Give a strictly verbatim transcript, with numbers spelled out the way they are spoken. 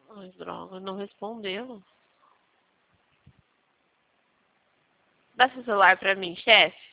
Ai, droga, não respondeu. Dá seu celular pra mim, chefe.